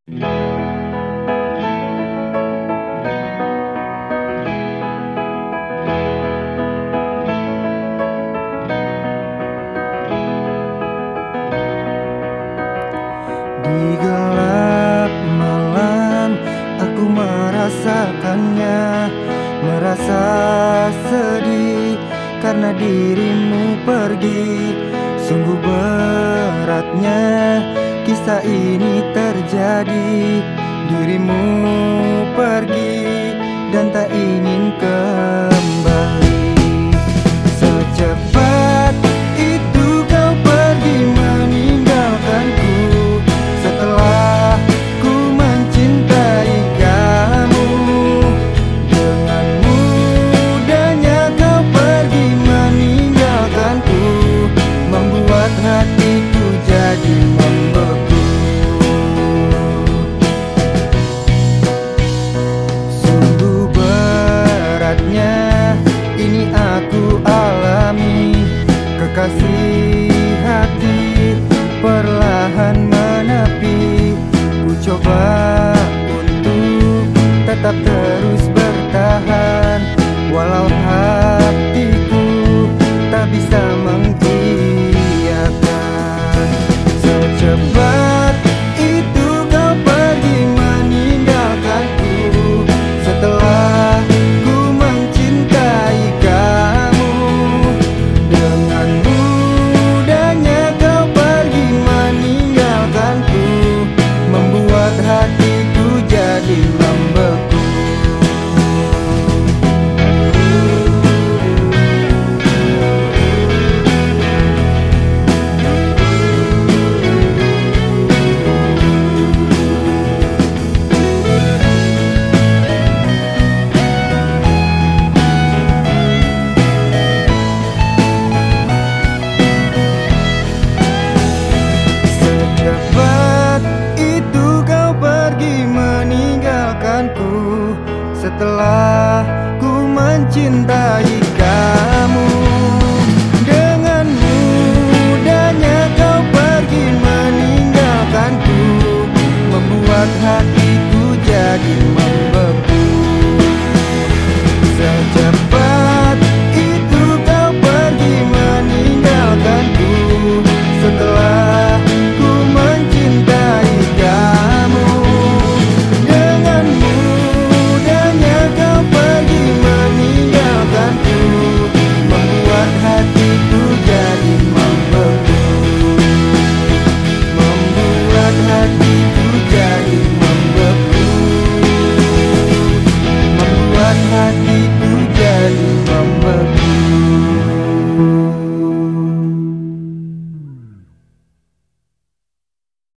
Di gelap malam aku merasakannya, merasa sedih karena dirimu pergi. Sungguh beratnya kisah ini terjadi. Dirimu pergi dan tak ingin kembali. Secepat itu kau pergi meninggalkanku, setelah ku mencintai kamu. Dengan mudahnya kau pergi meninggalkanku, membuat hatiku jadi membeku. Sungguh beratnya ini aku alami. Kekasih hati perlahan menepi. Ku coba untuk tetap terus bertahan, walau hatiku tak bisa mengiyakan. Secepat itu kau pergi meninggalkanku, setelah ku mencintai kamu. Dengan mudahnya kau pergi meninggalkanku, membuat hatiku jadi membeku. Secepat itu kau pergi meninggalkanku, setelah ku mencintai kamu. Dengan mudahnya kau pergi meninggalkanku, membuat hati